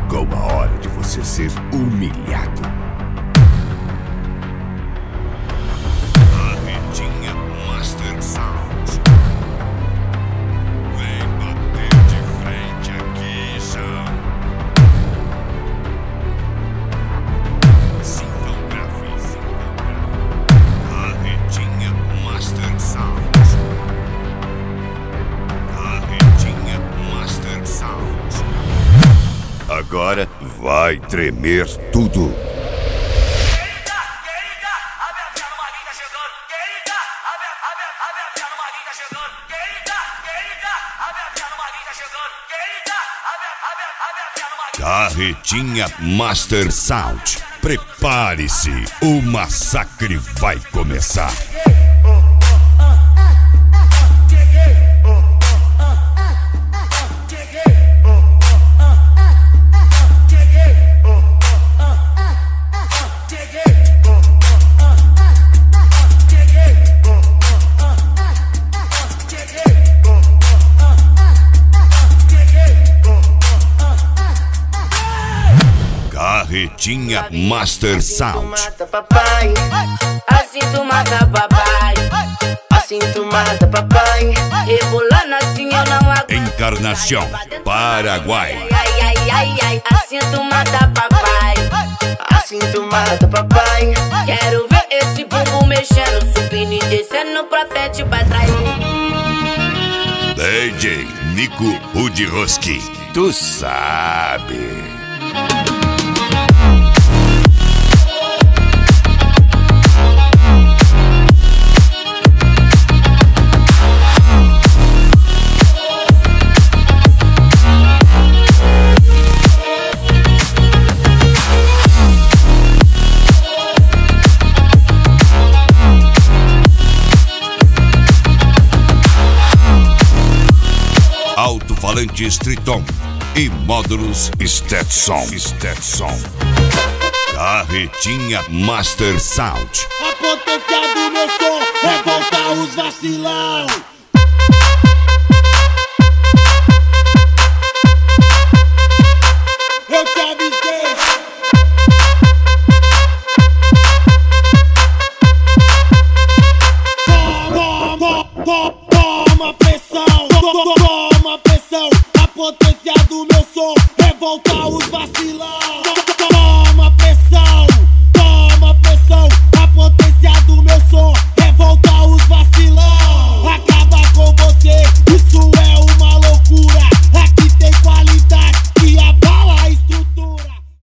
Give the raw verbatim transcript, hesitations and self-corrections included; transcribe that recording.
Chegou a hora de você ser humilhado. Carretinha Master Sound. Vem bater de frente aqui, já. Sintografia. Carretinha Master Sound. Carretinha Master Sound. Agora vai tremer tudo. Querida, querida, abre a perna, o Maguinho tá chegando. Querida, abre, abre, abre a perna, o Maguinho tá chegando. Querida, querida, abre a perna, o Maguinho tá chegando. Querida, abre, abre, abre a perna, o Maguinho. Carretinha Master Sound. Prepare-se, o massacre vai começar. Carretinha Master Sound. Mata papai, assim tu mata papai, assim tu mata papai, rebolando assim eu não aguento. Encarnação, Paraguai. Ai, ai, ai, ai, assim tu mata papai, assim tu mata papai. Quero ver esse bumbum mexendo, subindo e descendo pra frente e pra trás. D J Nico Rudiroski, tu sabe. Alto-falantes Triton e módulos Stetson. Stetson. Carretinha Master Sound. A potência do meu som revolta os vacilão. Eu te avisei. Toma, toma, toma pressão. Toma pressão. A potência do meu som revolta os vacilão.